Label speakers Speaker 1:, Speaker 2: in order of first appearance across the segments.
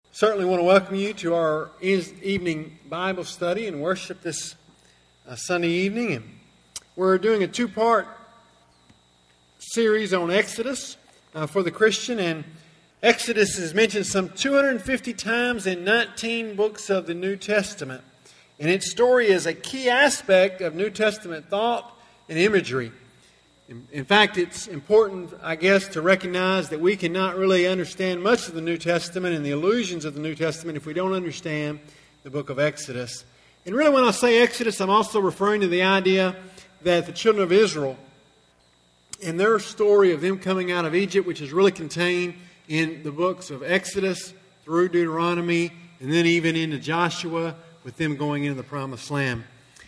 Speaker 1: Certainly want to welcome you to our evening Bible study and worship this Sunday evening. And we're doing a two-part series on Exodus for the Christian. And Exodus is mentioned some 250 times in 19 books of the New Testament. And its story is a key aspect of New Testament thought and imagery. In fact, it's important, I guess, to recognize that we cannot really understand much of the New Testament and the allusions of the New Testament if we don't understand the book of Exodus. And really, when I say Exodus, I'm also referring to the idea that the children of Israel and their story of them coming out of Egypt, which is really contained in the books of Exodus through Deuteronomy and then even into Joshua with them going into the Promised Land.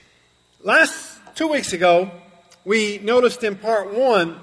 Speaker 1: 2 weeks ago, we noticed in part 1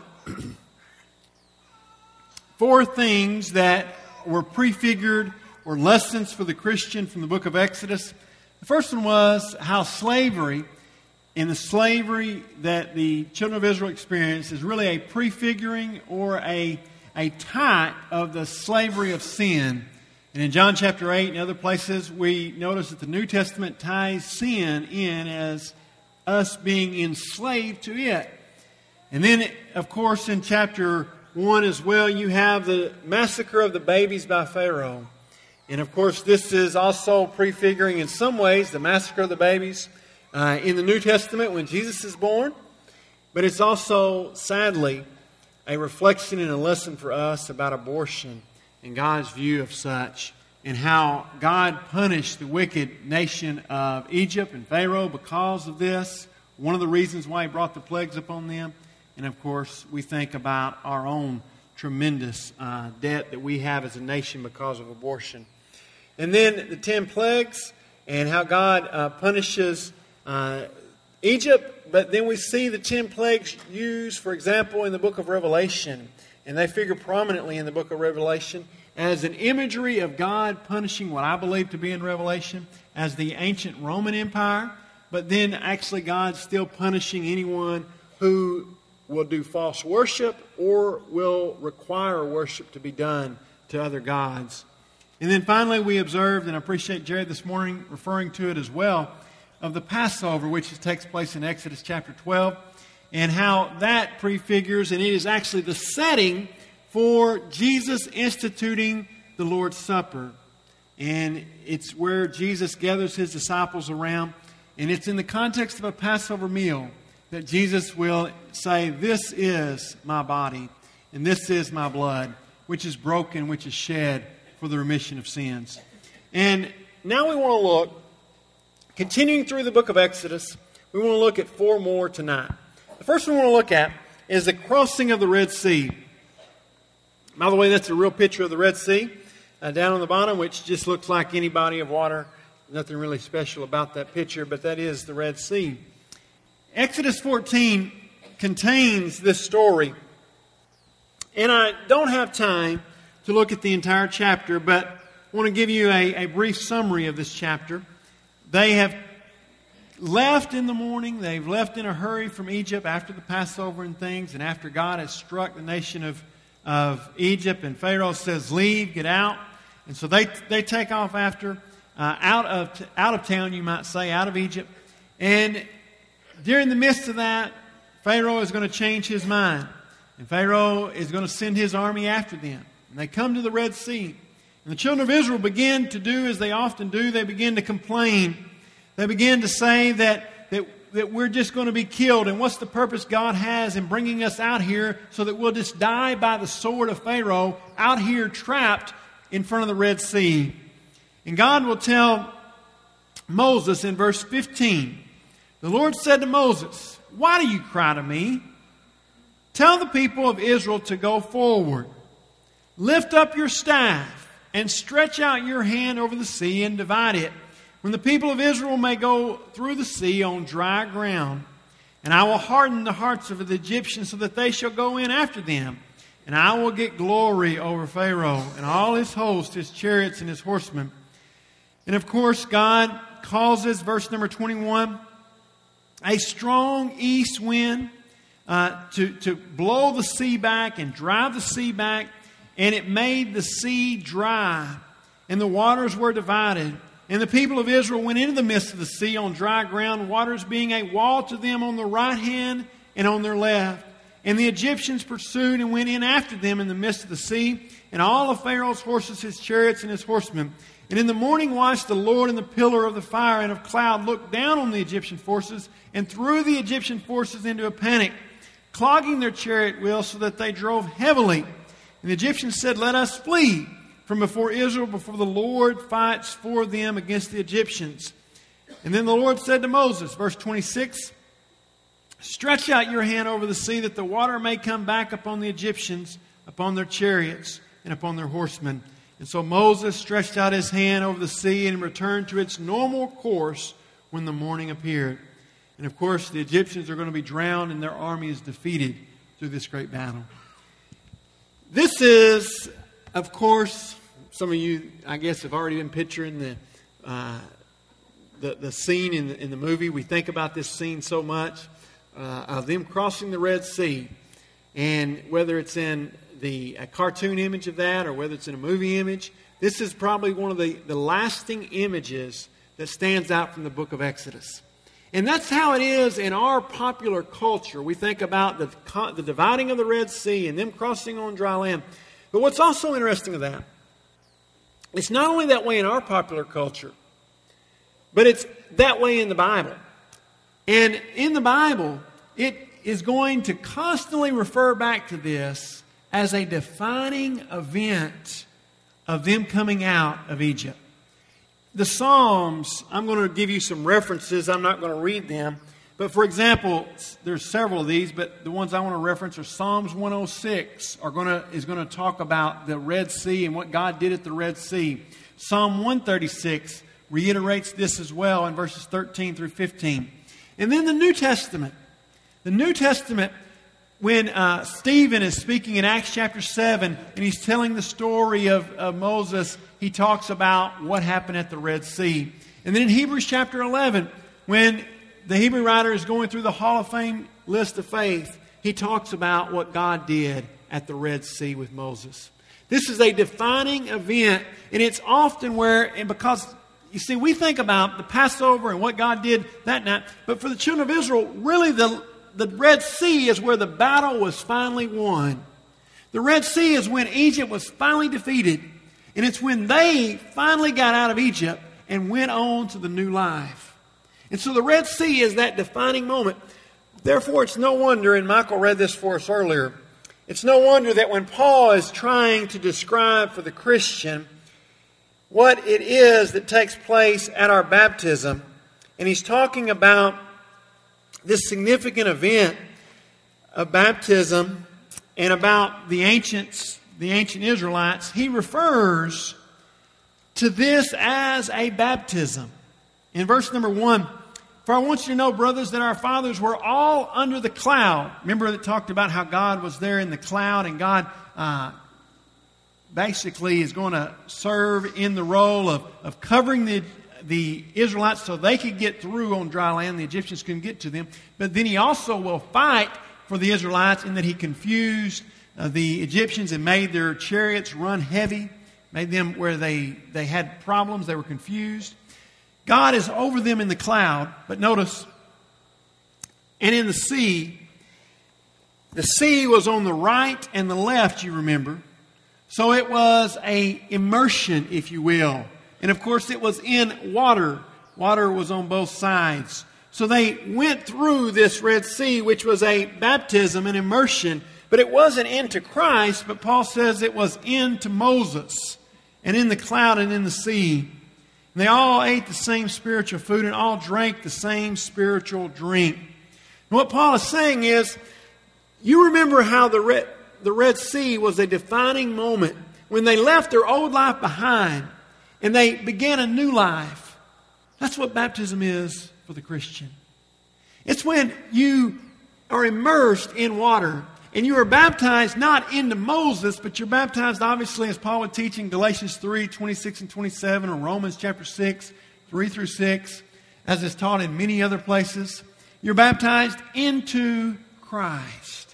Speaker 1: 4 things that were prefigured or lessons for the Christian from the book of Exodus. The first one was how slavery and the slavery that the children of Israel experienced is really a prefiguring or a type of the slavery of sin. And in John chapter 8 and other places, we notice that the New Testament ties sin in as us being enslaved to it. And then, of course, in chapter 1 as well, you have the massacre of the babies by Pharaoh. And, of course, this is also prefiguring in some ways the massacre of the babies in the New Testament when Jesus is born. But it's also, sadly, a reflection and a lesson for us about abortion and God's view of such, and how God punished the wicked nation of Egypt and Pharaoh because of this. One of the reasons why He brought the plagues upon them. And of course, we think about our own tremendous debt that we have as a nation because of abortion. And then the 10 plagues and how God punishes Egypt. But then we see the 10 plagues used, for example, in the book of Revelation. And they figure prominently in the book of Revelation as an imagery of God punishing what I believe to be in Revelation as the ancient Roman Empire, but then actually God's still punishing anyone who will do false worship or will require worship to be done to other gods. And then finally we observed, and I appreciate Jared this morning referring to it as well, of the Passover, which takes place in Exodus chapter 12, and how that prefigures, and it is actually the setting for Jesus instituting the Lord's Supper. And it's where Jesus gathers His disciples around. And it's in the context of a Passover meal that Jesus will say, "This is my body, and this is my blood, which is broken, which is shed for the remission of sins." And now we want to look, continuing through the book of Exodus, we want to look at 4 more tonight. The first one we want to look at is the crossing of the Red Sea. By the way, that's a real picture of the Red Sea down on the bottom, which just looks like any body of water. Nothing really special about that picture, but that is the Red Sea. Exodus 14 contains this story. And I don't have time to look at the entire chapter, but I want to give you a brief summary of this chapter. They have left in the morning. They've left in a hurry from Egypt after the Passover and things, and after God has struck the nation of Egypt, and Pharaoh says, "Leave, get out." And so they take off after, out of town, you might say, out of Egypt. And during the midst of that, Pharaoh is going to change his mind. And Pharaoh is going to send his army after them. And they come to the Red Sea. And the children of Israel begin to do as they often do. They begin to complain. They begin to say that we're just going to be killed. And what's the purpose God has in bringing us out here so that we'll just die by the sword of Pharaoh out here trapped in front of the Red Sea? And God will tell Moses in verse 15, the Lord said to Moses, "Why do you cry to me? Tell the people of Israel to go forward. Lift up your staff and stretch out your hand over the sea and divide it, when the people of Israel may go through the sea on dry ground. And I will harden the hearts of the Egyptians so that they shall go in after them. And I will get glory over Pharaoh and all his host, his chariots and his horsemen." And of course, God causes, verse number 21, a strong east wind to blow the sea back and drive the sea back. And it made the sea dry. and the waters were divided. And the people of Israel went into the midst of the sea on dry ground, waters being a wall to them on the right hand and on their left. And the Egyptians pursued and went in after them in the midst of the sea, and all of Pharaoh's horses, his chariots, and his horsemen. And in the morning watched the Lord in the pillar of the fire and of cloud looked down on the Egyptian forces and threw the Egyptian forces into a panic, clogging their chariot wheels so that they drove heavily. And the Egyptians said, "Let us flee from before Israel, before the Lord fights for them against the Egyptians." And then the Lord said to Moses, verse 26, "Stretch out your hand over the sea, that the water may come back upon the Egyptians, upon their chariots, and upon their horsemen." And so Moses stretched out his hand over the sea and returned to its normal course when the morning appeared. And of course, the Egyptians are going to be drowned and their army is defeated through this great battle. This is, of course, some of you, I guess, have already been picturing the scene in the movie. We think about this scene so much of them crossing the Red Sea. And whether it's in the cartoon image of that or whether it's in a movie image, this is probably one of the lasting images that stands out from the book of Exodus. And that's how it is in our popular culture. We think about the dividing of the Red Sea and them crossing on dry land. But what's also interesting of that, it's not only that way in our popular culture, but it's that way in the Bible. And in the Bible, it is going to constantly refer back to this as a defining event of them coming out of Egypt. The Psalms, I'm going to give you some references. I'm not going to read them. But for example, there's several of these, but the ones I want to reference are Psalms 106 is going to talk about the Red Sea and what God did at the Red Sea. Psalm 136 reiterates this as well in verses 13 through 15. And then the New Testament. The New Testament, when Stephen is speaking in Acts chapter 7 and he's telling the story of Moses, he talks about what happened at the Red Sea. And then in Hebrews chapter 11, when the Hebrew writer is going through the Hall of Fame list of faith, he talks about what God did at the Red Sea with Moses. This is a defining event, and it's often because, you see, we think about the Passover and what God did that night, but for the children of Israel, really the Red Sea is where the battle was finally won. The Red Sea is when Egypt was finally defeated, and it's when they finally got out of Egypt and went on to the new life. And so the Red Sea is that defining moment. Therefore, it's no wonder, and Michael read this for us earlier, it's no wonder that when Paul is trying to describe for the Christian what it is that takes place at our baptism, and he's talking about this significant event of baptism and about the ancient Israelites, he refers to this as a baptism. In verse number 1, "For I want you to know, brothers, that our fathers were all under the cloud." Remember it talked about how God was there in the cloud, and God basically is going to serve in the role of covering the Israelites so they could get through on dry land. The Egyptians couldn't get to them. But then he also will fight for the Israelites in that he confused the Egyptians and made their chariots run heavy, made them where they had problems, they were confused. God is over them in the cloud, but notice, and in the sea was on the right and the left, you remember. So it was a immersion, if you will. And of course it was in water. Water was on both sides. So they went through this Red Sea, which was a baptism, an immersion. But it wasn't into Christ, but Paul says it was into Moses and in the cloud and in the sea. And they all ate the same spiritual food and all drank the same spiritual drink. And what Paul is saying is, you remember how the Red Sea was a defining moment when they left their old life behind and they began a new life. That's what baptism is for the Christian. It's when you are immersed in water and you are baptized not into Moses, but you're baptized obviously, as Paul would teach in Galatians 3, 26 and 27, or Romans chapter 6, 3 through 6, as is taught in many other places. You're baptized into Christ.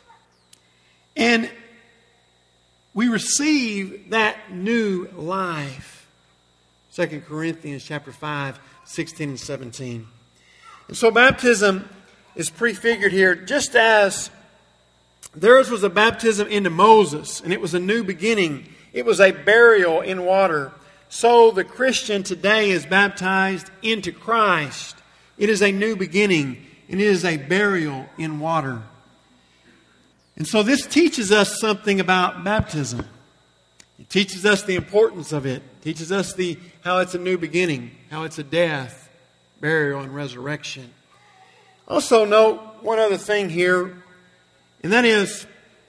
Speaker 1: And we receive that new life. 2 Corinthians chapter 5, 16 and 17. And so baptism is prefigured here just as theirs was a baptism into Moses, and it was a new beginning. It was a burial in water. So the Christian today is baptized into Christ. It is a new beginning, and it is a burial in water. And so this teaches us something about baptism. It teaches us the importance of it. It teaches us how it's a new beginning, how it's a death, burial, and resurrection. Also note one other thing here, and that is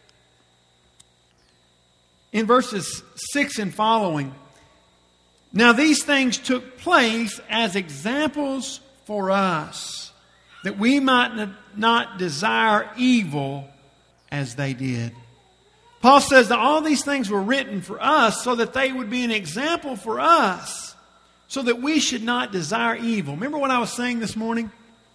Speaker 1: in verses 6 and following. Now these things took place as examples for us, that we might not desire evil as they did. Paul says that all these things were written for us so that they would be an example for us, so that we should not desire evil. Remember what I was saying this morning?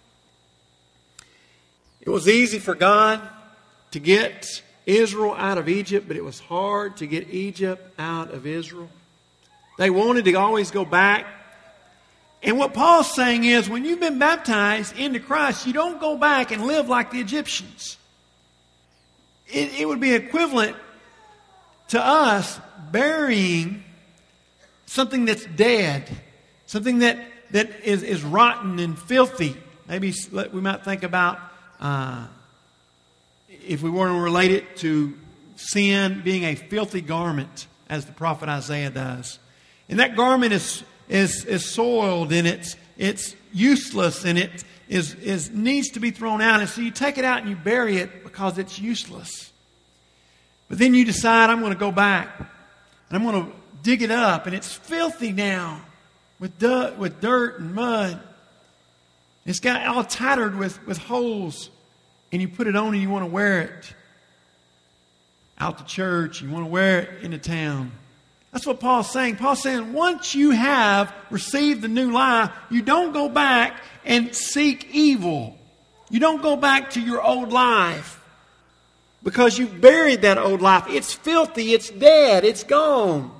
Speaker 1: It was easy for God to get Israel out of Egypt, but it was hard to get Egypt out of Israel. They wanted to always go back. And what Paul's saying is, when you've been baptized into Christ, you don't go back and live like the Egyptians. It would be equivalent to us burying something that's dead, something that is rotten and filthy. Maybe we might think about, if we want to relate it to sin being a filthy garment, as the prophet Isaiah does. And that garment is soiled, and it's useless, and it needs to be thrown out. And so you take it out and you bury it because it's useless. But then you decide, I'm going to go back and I'm going to dig it up, and it's filthy now with dirt and mud. It's got all tattered with holes, and you put it on and you want to wear it out to church. You want to wear it into town. That's what Paul's saying. Paul's saying once you have received the new life, you don't go back and seek evil. You don't go back to your old life because you've buried that old life. It's filthy. It's dead. It's gone.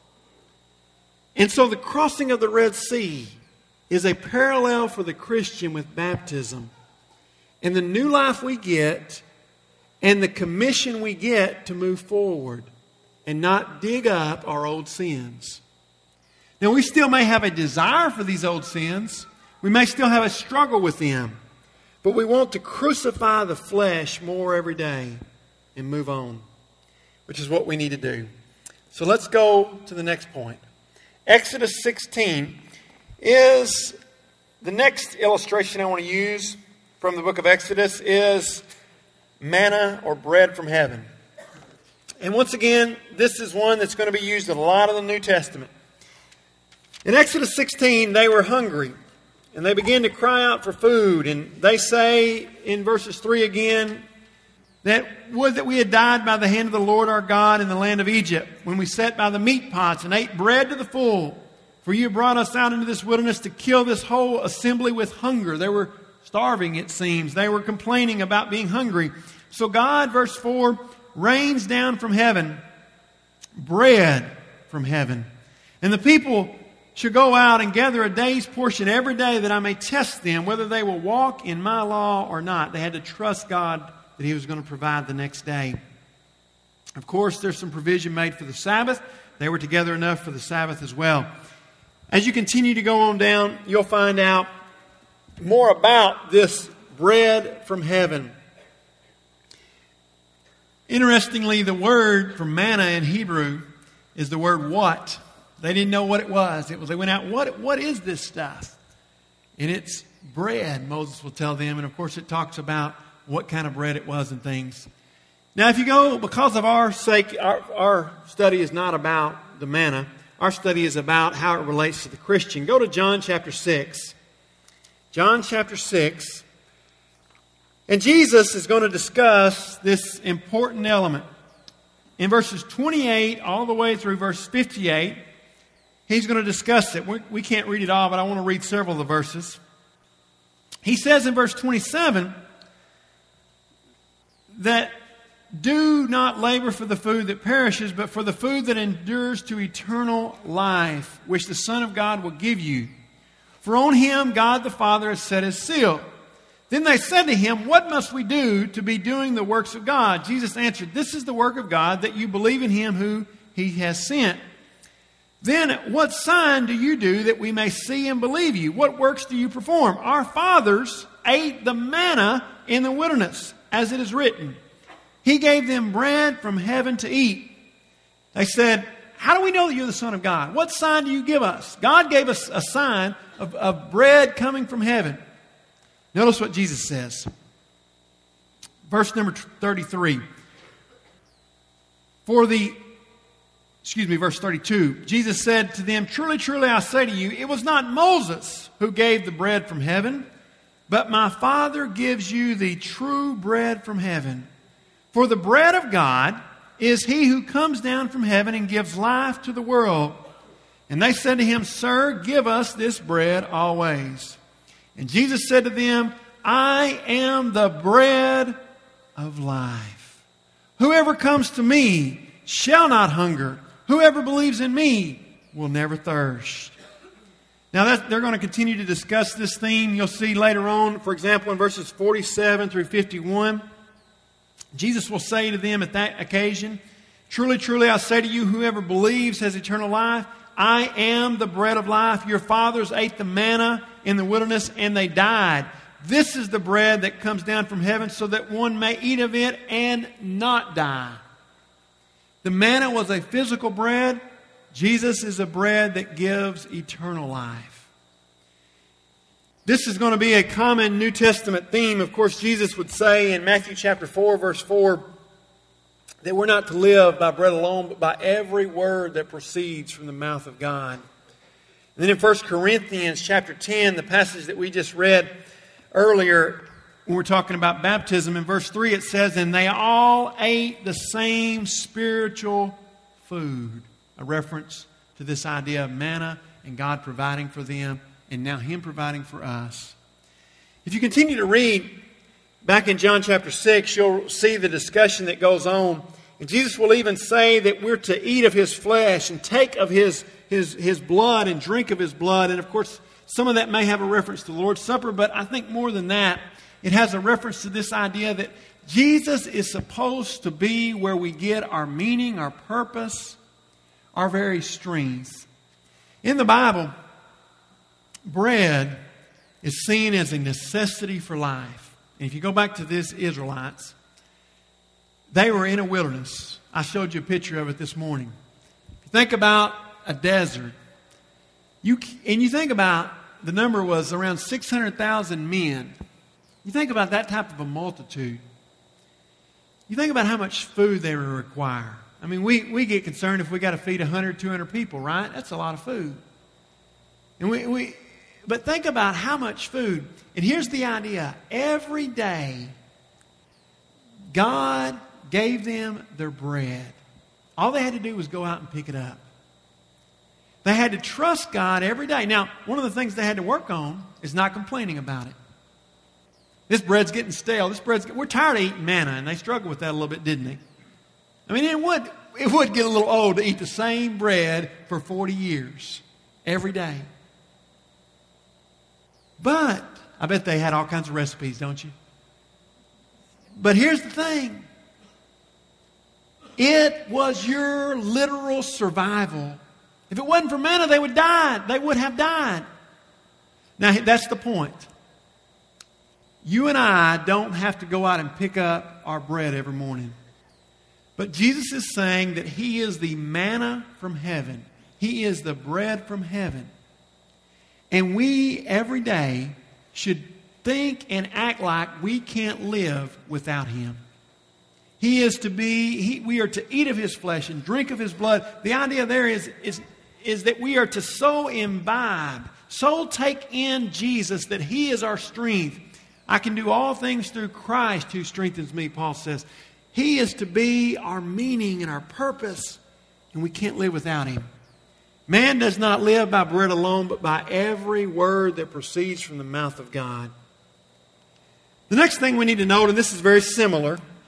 Speaker 1: And so the crossing of the Red Sea is a parallel for the Christian with baptism. And the new life we get and the commission we get to move forward and not dig up our old sins. Now, we still may have a desire for these old sins. We may still have a struggle with them. But we want to crucify the flesh more every day and move on, which is what we need to do. So let's go to the next point. Exodus 16 is the next illustration I want to use from the book of Exodus is manna or bread from heaven. And once again, this is one that's going to be used in a lot of the New Testament. In Exodus 16, they were hungry, and they began to cry out for food. And they say in verses 3 again, that would that we had died by the hand of the Lord our God in the land of Egypt, when we sat by the meat pots and ate bread to the full. For you brought us out into this wilderness to kill this whole assembly with hunger. They were starving, it seems. They were complaining about being hungry. So God, verse 4, rains down from heaven bread from heaven. And the people should go out and gather a day's portion every day, that I may test them whether they will walk in my law or not. They had to trust God that He was going to provide the next day. Of course, there's some provision made for the Sabbath. They were together enough for the Sabbath as well. As you continue to go on down, you'll find out more about this bread from heaven. Interestingly, the word for manna in Hebrew is the word what. They didn't know what it was. They went out, what is this stuff? And it's bread, Moses will tell them. And of course it talks about what kind of bread it was and things. Now if you go, because of our sake, our study is not about the manna. Our study is about how it relates to the Christian. Go to John chapter 6. John chapter 6. And Jesus is going to discuss this important element. In verses 28 all the way through verse 58, He's going to discuss it. We can't read it all, but I want to read several of the verses. He says in verse 27 that do not labor for the food that perishes, but for the food that endures to eternal life, which the Son of God will give you. For on him God the Father has set his seal. Then they said to him, what must we do to be doing the works of God? Jesus answered, this is the work of God, that you believe in him who he has sent. Then what sign do you do that we may see and believe you? What works do you perform? Our fathers ate the manna in the wilderness, as it is written. He gave them bread from heaven to eat. They said, how do we know that you're the Son of God? What sign do you give us? God gave us a sign of bread coming from heaven. Notice what Jesus says. Verse number 33. Verse 32. Jesus said to them, truly, truly, I say to you, it was not Moses who gave the bread from heaven, but my Father gives you the true bread from heaven. For the bread of God is he who comes down from heaven and gives life to the world. And they said to him, Sir, give us this bread always. And Jesus said to them, I am the bread of life. Whoever comes to me shall not hunger. Whoever believes in me will never thirst. Now they're going to continue to discuss this theme. You'll see later on, for example, in verses 47 through 51, Jesus will say to them at that occasion, truly, truly, I say to you, whoever believes has eternal life. I am the bread of life. Your fathers ate the manna in the wilderness and they died. This is the bread that comes down from heaven so that one may eat of it and not die. The manna was a physical bread. Jesus is a bread that gives eternal life. This is going to be a common New Testament theme. Of course, Jesus would say in Matthew chapter 4, verse 4, that we're not to live by bread alone, but by every word that proceeds from the mouth of God. And then in 1 Corinthians chapter 10, the passage that we just read earlier, when we're talking about baptism, in verse 3 it says, and they all ate the same spiritual food. A reference to this idea of manna and God providing for them and now him providing for us. If you continue to read back in John chapter 6, you'll see the discussion that goes on. And Jesus will even say that we're to eat of his flesh and take of his blood and drink of his blood. And of course, some of that may have a reference to the Lord's Supper, but I think more than that, it has a reference to this idea that Jesus is supposed to be where we get our meaning, our purpose, our very strength. In the Bible, bread is seen as a necessity for life. And if you go back to these Israelites, they were in a wilderness. I showed you a picture of it this morning. If you think about a desert, you think about the number was around 600,000 men. You think about that type of a multitude. You think about how much food they would require. I mean, we get concerned if we got to feed 100, 200 people, right? That's a lot of food. And but think about how much food. And here's the idea. Every day, God gave them their bread. All they had to do was go out and pick it up. They had to trust God every day. Now, one of the things they had to work on is not complaining about it. This bread's getting stale. We're tired of eating manna, and they struggled with that a little bit, didn't they? I mean, it would get a little old to eat the same bread for 40 years, every day. But I bet they had all kinds of recipes, don't you? But here's the thing. It was your literal survival. If it wasn't for manna, they would die. They would have died. Now, that's the point. You and I don't have to go out and pick up our bread every morning. But Jesus is saying that he is the manna from heaven. He is the bread from heaven. And we, every day, should think and act like we can't live without him. We are to eat of his flesh and drink of his blood. The idea there is that we are to so imbibe, so take in Jesus that he is our strength. I can do all things through Christ who strengthens me, Paul says. He is to be our meaning and our purpose, and we can't live without him. Man does not live by bread alone, but by every word that proceeds from the mouth of God. The next thing we need to note, and this is very similar,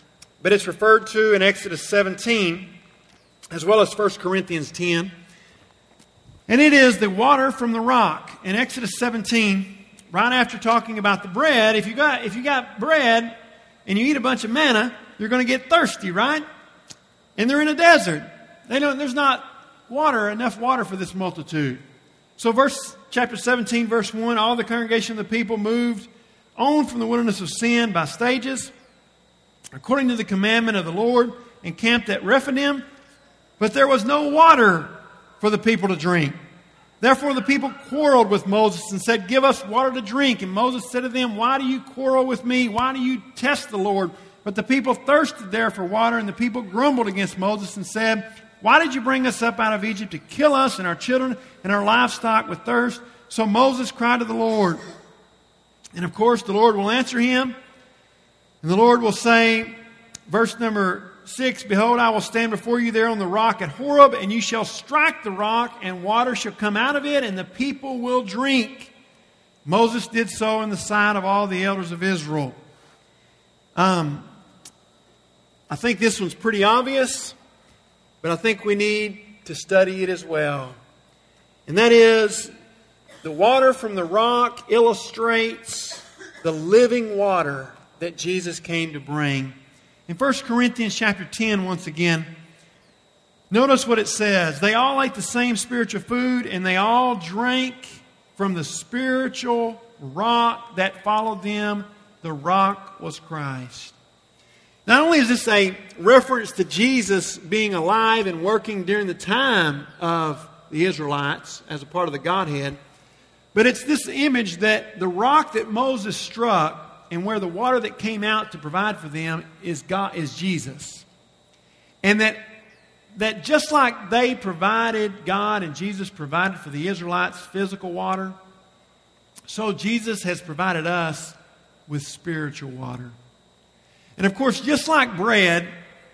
Speaker 1: but it's referred to in Exodus 17 as well as 1 Corinthians 10. And it is the water from the rock. In Exodus 17, right after talking about the bread, if you got bread and you eat a bunch of manna, you're going to get thirsty, right? And they're in a desert. There's not enough water for this multitude. So chapter 17, verse 1, all the congregation of the people moved on from the wilderness of Sin by stages, according to the commandment of the Lord, and camped at Rephidim. But there was no water for the people to drink. Therefore the people quarreled with Moses and said, "Give us water to drink." And Moses said to them, "Why do you quarrel with me? Why do you test the Lord?" But the people thirsted there for water, and the people grumbled against Moses and said, "Why did you bring us up out of Egypt to kill us and our children and our livestock with thirst?" So Moses cried to the Lord. And of course, the Lord will answer him. And the Lord will say, verse number 6, "Behold, I will stand before you there on the rock at Horeb, and you shall strike the rock, and water shall come out of it, and the people will drink." Moses did so in the sight of all the elders of Israel. I think this one's pretty obvious, but I think we need to study it as well. And that is, the water from the rock illustrates the living water that Jesus came to bring. In 1 Corinthians chapter 10, once again, notice what it says. They all ate the same spiritual food, and they all drank from the spiritual rock that followed them. The rock was Christ. Not only is this a reference to Jesus being alive and working during the time of the Israelites as a part of the Godhead, but it's this image that the rock that Moses struck and where the water that came out to provide for them is Jesus. And that just like they provided, God and Jesus provided for the Israelites physical water, so Jesus has provided us with spiritual water. And of course, just like bread,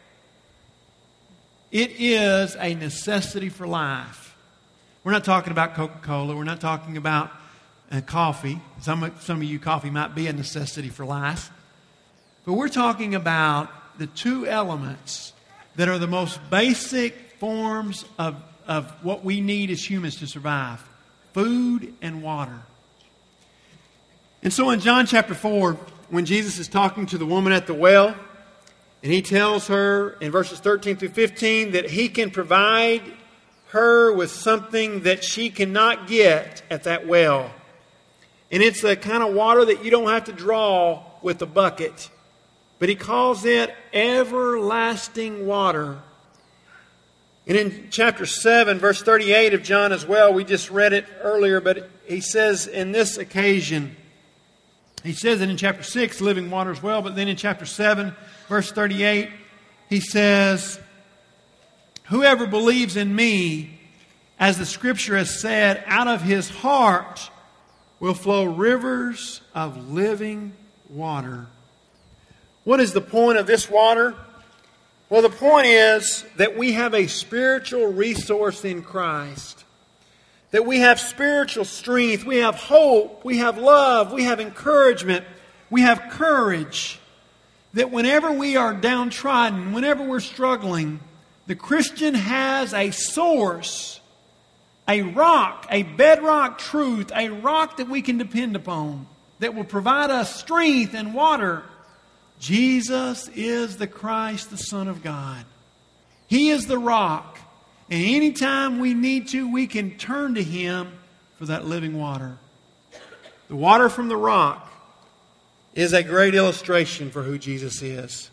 Speaker 1: it is a necessity for life. We're not talking about Coca-Cola. We're not talking about coffee. Some of you, coffee might be a necessity for life. But we're talking about the two elements that are the most basic forms of what we need as humans to survive. Food and water. And so in John chapter 4, when Jesus is talking to the woman at the well, and he tells her in verses 13 through 15 that he can provide her with something that she cannot get at that well. And it's the kind of water that you don't have to draw with a bucket. But he calls it everlasting water. And in chapter 7, verse 38 of John as well, we just read it earlier, but he says in this occasion, he says it in chapter 6, living water as well, but then in chapter 7, verse 38, he says, "Whoever believes in me, as the Scripture has said, out of his heart will flow rivers of living water." What is the point of this water? Well, the point is that we have a spiritual resource in Christ. That we have spiritual strength, we have hope, we have love, we have encouragement, we have courage. That whenever we are downtrodden, whenever we're struggling, the Christian has a source, a rock, a bedrock truth, a rock that we can depend upon, that will provide us strength and water. Jesus is the Christ, the Son of God. He is the rock. And anytime we need to, we can turn to Him for that living water. The water from the rock is a great illustration for who Jesus is.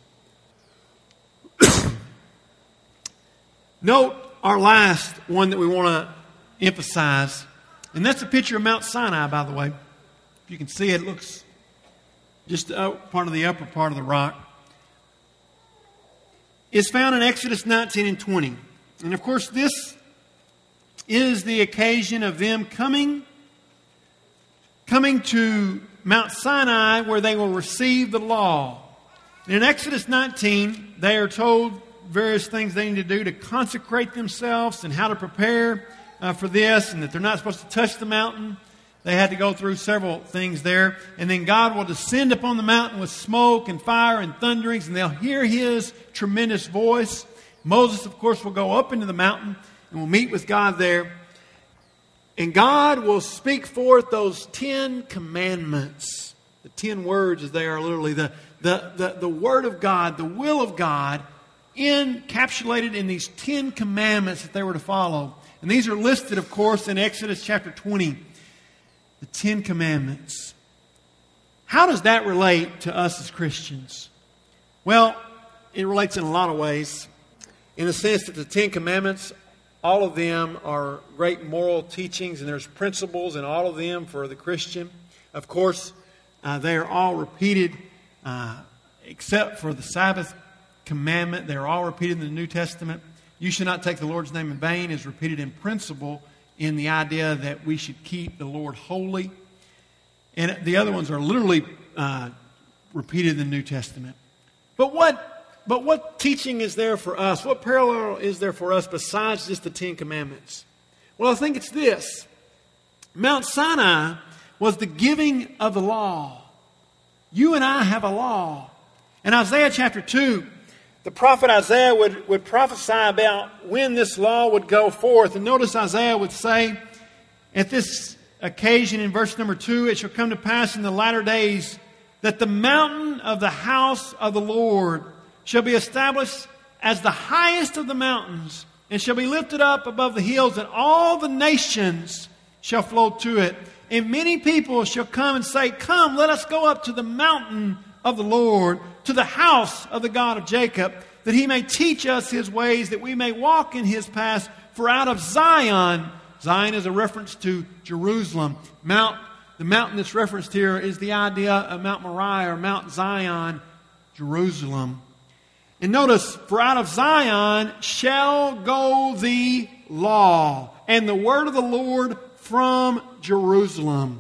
Speaker 1: Note our last one that we want to emphasize. And that's a picture of Mount Sinai, by the way. If you can see it, it looks just part of the upper part of the rock. It's found in Exodus 19 and 20. And of course, this is the occasion of them coming to Mount Sinai where they will receive the law. And in Exodus 19, they are told various things they need to do to consecrate themselves and how to prepare for this, and that they're not supposed to touch the mountain They had to go through several things there. And then God will descend upon the mountain with smoke and fire and thunderings, and they'll hear His tremendous voice. Moses, of course, will go up into the mountain and will meet with God there. And God will speak forth those 10 commandments. The 10 words, as they are literally the Word of God, the will of God, encapsulated in these 10 commandments that they were to follow. And these are listed, of course, in Exodus chapter 20. The 10 commandments. How does that relate to us as Christians? Well, it relates in a lot of ways. In the sense that the 10 commandments, all of them are great moral teachings, and there's principles in all of them for the Christian. Of course, they are all repeated, except for the Sabbath commandment. They're all repeated in the New Testament. You should not take the Lord's name in vain is repeated in principle, in the idea that we should keep the Lord holy. And the other ones are literally repeated in the New Testament. But what teaching is there for us? What parallel is there for us besides just the 10 commandments? Well, I think it's this. Mount Sinai was the giving of the law. You and I have a law. In Isaiah chapter 2, the prophet Isaiah would prophesy about when this law would go forth. And notice Isaiah would say at this occasion in verse number 2, it shall come to pass in the latter days that the mountain of the house of the Lord shall be established as the highest of the mountains, and shall be lifted up above the hills, and all the nations shall flow to it. And many people shall come and say, Come, let us go up to the mountain of the Lord, to the house of the God of Jacob, that He may teach us His ways, that we may walk in His paths. For out of Zion, Zion is a reference to Jerusalem. The mountain that's referenced here is the idea of Mount Moriah or Mount Zion, Jerusalem. And notice, for out of Zion shall go the law and the word of the Lord from Jerusalem.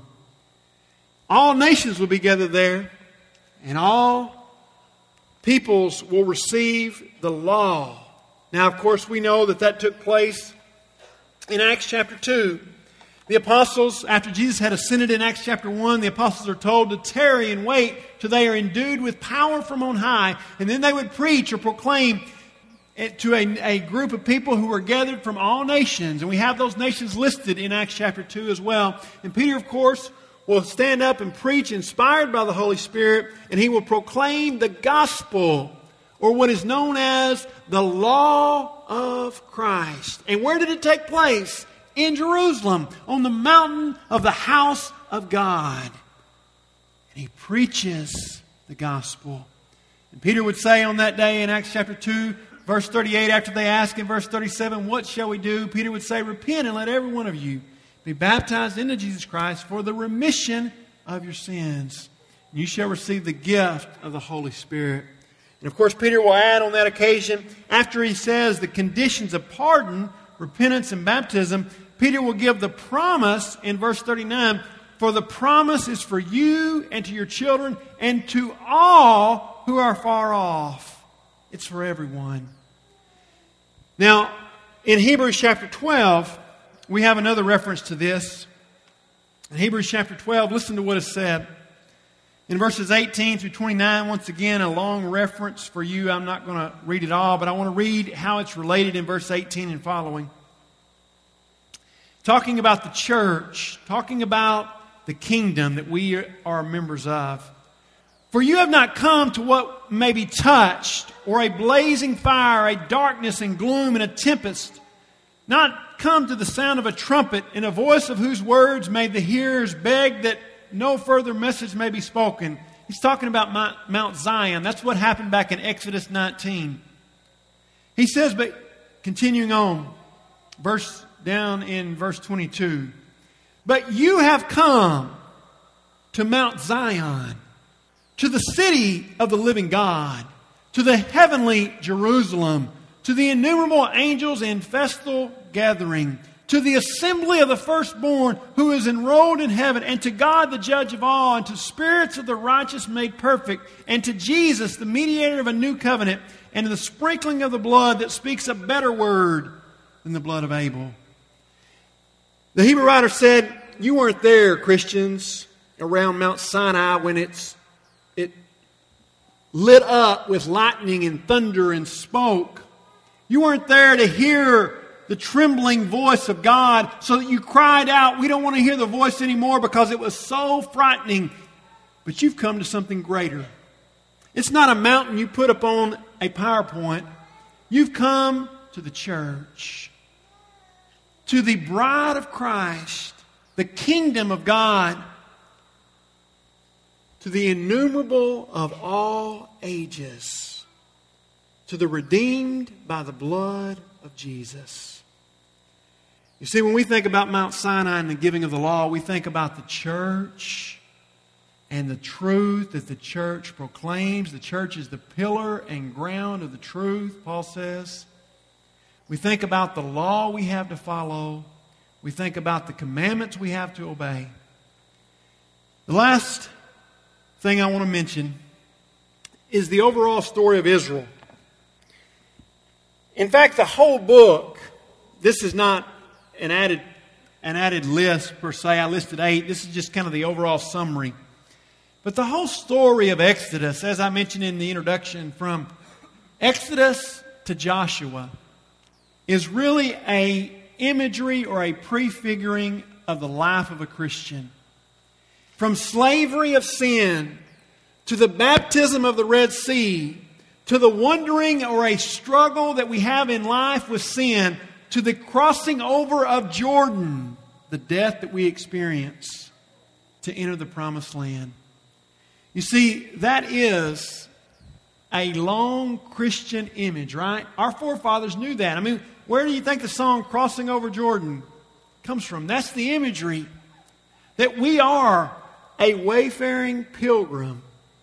Speaker 1: All nations will be gathered there, and all peoples will receive the law. Now, of course, we know that took place in Acts chapter 2. The apostles, after Jesus had ascended in Acts chapter 1, the apostles are told to tarry and wait till they are endued with power from on high. And then they would preach or proclaim to a group of people who were gathered from all nations. And we have those nations listed in Acts chapter 2 as well. And Peter, of course, will stand up and preach inspired by the Holy Spirit. And he will proclaim the gospel, or what is known as the law of Christ. And where did it take place? In Jerusalem, on the mountain of the house of God. And he preaches the gospel. And Peter would say on that day in Acts chapter 2, verse 38, after they ask in verse 37, what shall we do? Peter would say, repent and let every one of you be baptized into Jesus Christ for the remission of your sins. And you shall receive the gift of the Holy Spirit. And of course, Peter will add on that occasion, after he says the conditions of pardon, repentance, and baptism, Peter will give the promise in verse 39, for the promise is for you and to your children and to all who are far off. It's for everyone. Now, in Hebrews chapter 12, we have another reference to this. In Hebrews chapter 12, listen to what is said. In verses 18 through 29, once again, a long reference for you. I'm not going to read it all, but I want to read how it's related in verse 18 and following. Talking about the church, talking about the kingdom that we are members of. For you have not come to what may be touched, or a blazing fire, a darkness and gloom and a tempest, not come to the sound of a trumpet, in a voice of whose words made the hearers beg that no further message may be spoken. He's talking about Mount Zion. That's what happened back in Exodus 19. He says, but continuing on, down in verse 22, but you have come to Mount Zion, to the city of the living God, to the heavenly Jerusalem, to the innumerable angels in festal gathering, to the assembly of the firstborn who is enrolled in heaven, and to God the judge of all, and to spirits of the righteous made perfect, and to Jesus the mediator of a new covenant, and to the sprinkling of the blood that speaks a better word than the blood of Abel. The Hebrew writer said, you weren't there, Christians, around Mount Sinai when it lit up with lightning and thunder and smoke. You weren't there to hear the trembling voice of God so that you cried out, we don't want to hear the voice anymore because it was so frightening. But you've come to something greater. It's not a mountain you put up on a PowerPoint. You've come to the church, to the bride of Christ, the kingdom of God, to the innumerable of all ages, to the redeemed by the blood of Jesus. You see, when we think about Mount Sinai and the giving of the law, we think about the church and the truth that the church proclaims. The church is the pillar and ground of the truth, Paul says. We think about the law we have to follow. We think about the commandments we have to obey. The last thing I want to mention is the overall story of Israel. In fact, the whole book, this is not an added list per se. I listed 8. This is just kind of the overall summary. But the whole story of Exodus, as I mentioned in the introduction, from Exodus to Joshua, is really a imagery or a prefiguring of the life of a Christian. From slavery of sin to the baptism of the Red Sea, to the wandering or a struggle that we have in life with sin, to the crossing over of Jordan, the death that we experience to enter the promised land. You see, that is a long Christian image, right? Our forefathers knew that. I mean, where do you think the song Crossing Over Jordan comes from? That's the imagery that we are a wayfaring pilgrim.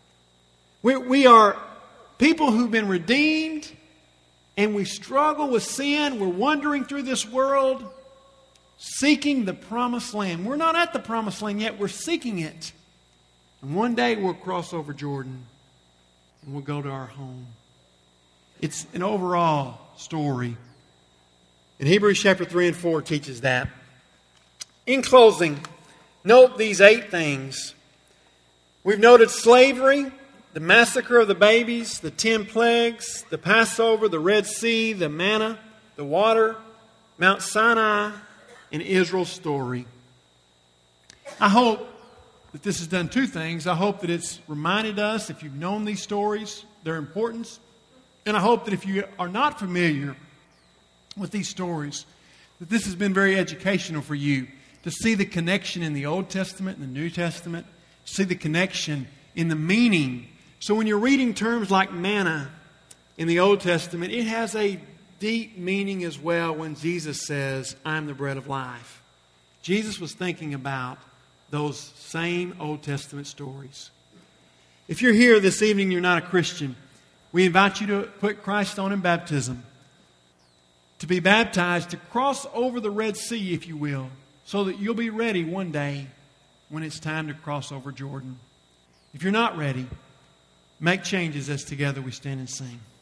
Speaker 1: We are people who've been redeemed, and we struggle with sin. We're wandering through this world seeking the promised land. We're not at the promised land yet. We're seeking it. And one day we'll cross over Jordan and we'll go to our home. It's an overall story. And Hebrews chapter 3 and 4 teaches that. In closing, note these 8 things. We've noted slavery, the massacre of the babies, the 10 plagues, the Passover, the Red Sea, the manna, the water, Mount Sinai, and Israel's story. I hope that this has done 2 things. I hope that it's reminded us, if you've known these stories, their importance. And I hope that if you are not familiar with these stories, that this has been very educational for you to see the connection in the Old Testament and the New Testament, see the connection in the meaning. So when you're reading terms like manna in the Old Testament, it has a deep meaning as well when Jesus says, I'm the bread of life. Jesus was thinking about those same Old Testament stories. If you're here this evening and you're not a Christian, we invite you to put Christ on in baptism, to be baptized, to cross over the Red Sea, if you will, so that you'll be ready one day when it's time to cross over Jordan. If you're not ready, make changes as together we stand and sing.